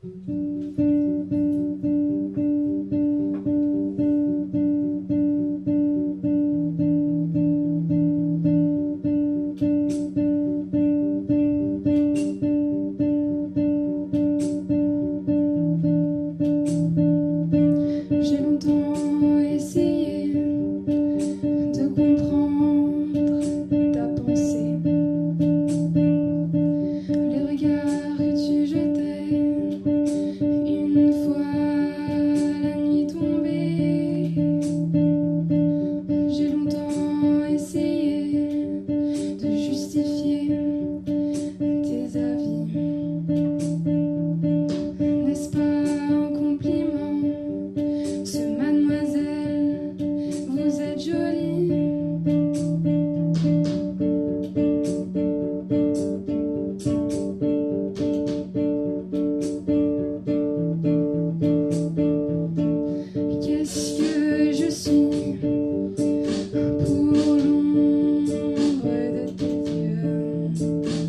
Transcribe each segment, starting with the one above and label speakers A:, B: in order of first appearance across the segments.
A: J'ai longtemps essayé de comprendre ta pensée, les regards que tu jetais une fois la nuit tombée. J'ai longtemps essayé de justifier tes avis. N'est-ce pas un compliment? Ce mademoiselle, vous êtes jolie. Qu'est-ce que je suis pour l'ombre de tes yeux?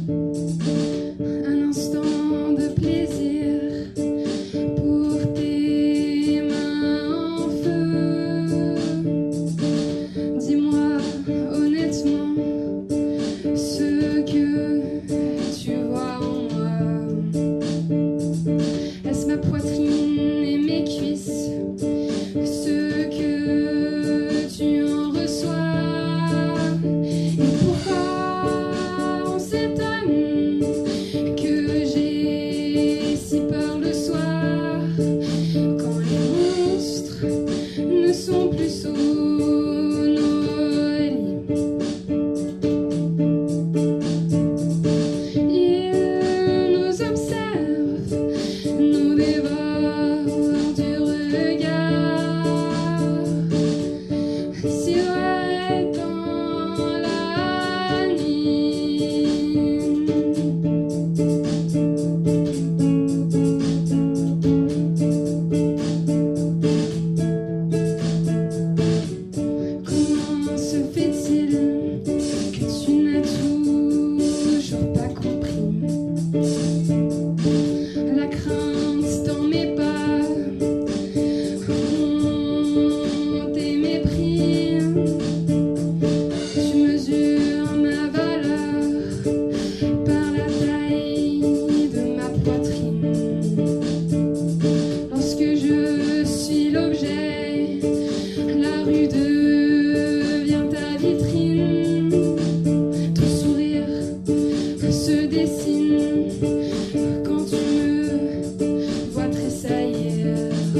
A: Un instant de plaisir pour tes mains en feu. Dis-moi honnêtement ce que tu vois en moi. Est-ce ma poitrine et mes cuisses, ce que tu en reçois? Et pourquoi on s'étonne que j'ai si peur le soir, quand les monstres ne sont plus sous nos lits? Ils nous observent, nous dévorent du regard, silhouette dans la nuit. Comment se fait-il que tu n'as toujours pas compris la crainte dans mes pas, honte et mépris? Tu mesures ma valeur par la taille de ma poitrine. Lorsque je suis l'objet, la rue devient ta vitrine. Ton sourire se dessine quand tu me vois tressaillir.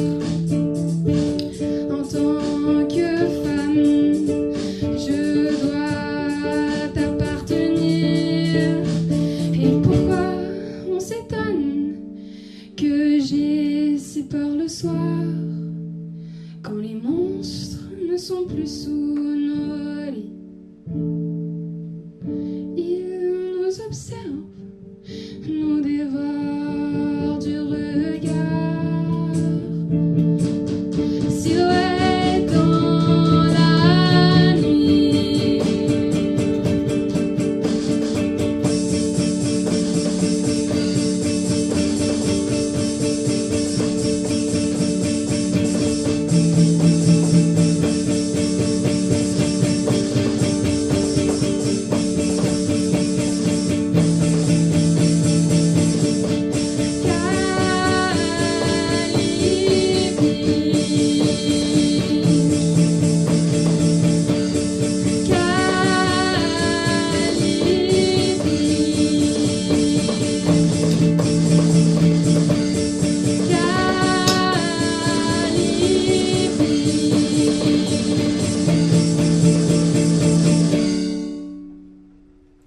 A: En tant que femme, je dois t'appartenir. Et pourquoi on s'étonne que j'ai si peur le soir, quand les monstres ne sont plus sous